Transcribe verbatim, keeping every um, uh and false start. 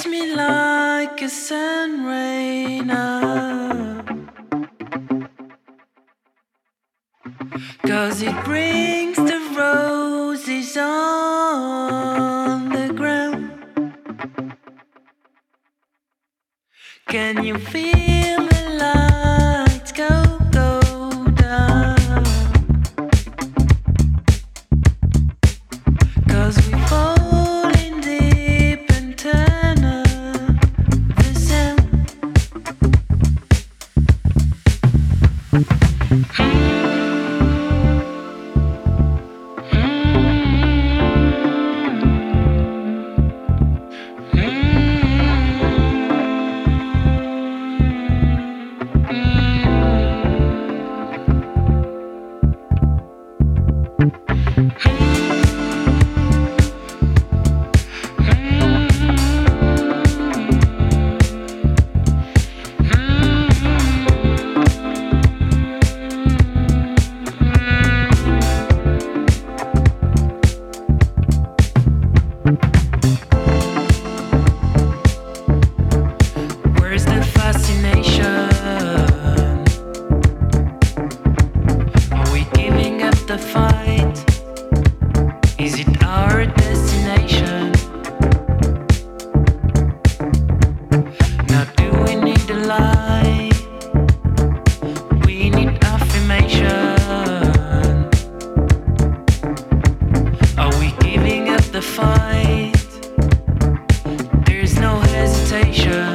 me like a sun rain up, 'cause it brings the roses on the ground. Can you feel the lights go, go down? 'Cause we fall in deep and turn up the sound. Where's the fascination? Are we giving up the fight? Is it our destination? Now do we need a lie? We need affirmation. Are we giving up the fight? There's no hesitation.